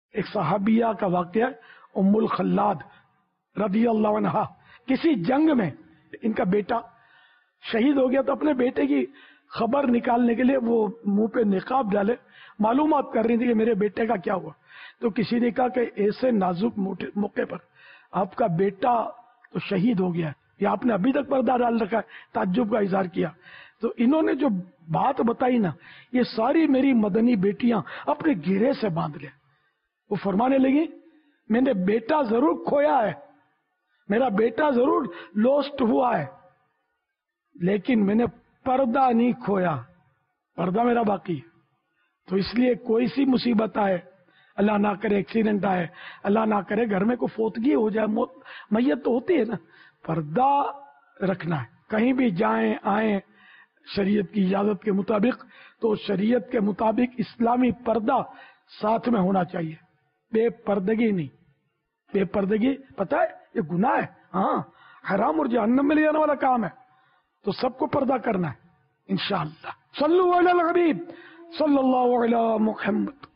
ایک صحابیہ کا واقعہ ام الخلاد رضی اللہ عنہا، کسی جنگ میں ان کا بیٹا شہید ہو گیا، تو اپنے بیٹے کی خبر نکالنے کے لیے وہ منہ پہ نقاب ڈالے معلومات کر رہی تھی کہ میرے بیٹے کا کیا ہوا. تو کسی نے کہا کہ ایسے نازک موقع پر آپ کا بیٹا تو شہید ہو گیا ہے، یا آپ نے ابھی تک پردہ ڈال رکھا ہے. تعجب کا اظہار کیا. تو انہوں نے جو بات بتائی نا، یہ ساری میری مدنی بیٹیاں اپنے گھیرے سے باندھ لیں. وہ فرمانے لگی میں نے بیٹا ضرور کھویا ہے، میرا بیٹا ضرور لوسٹ ہوا ہے، لیکن میں نے پردہ نہیں کھویا، پردہ میرا باقی ہے. تو اس لیے کوئی سی مصیبت آئے، اللہ نہ کرے ایکسیڈنٹ آئے، اللہ نہ کرے گھر میں کوئی فوتگی ہو جائے، میت تو ہوتی ہے نا، پردہ رکھنا ہے. کہیں بھی جائیں آئیں شریعت کی اجازت کے مطابق، تو شریعت کے مطابق اسلامی پردہ ساتھ میں ہونا چاہیے، بے پردگی نہیں. بے پردگی پتہ ہے یہ گناہ ہے، ہاں حرام اور جہنم میں لے جانے والا کام ہے. تو سب کو پردہ کرنا ہے انشاءاللہ. صلو علی الحبیب صلی اللہ علی محمد.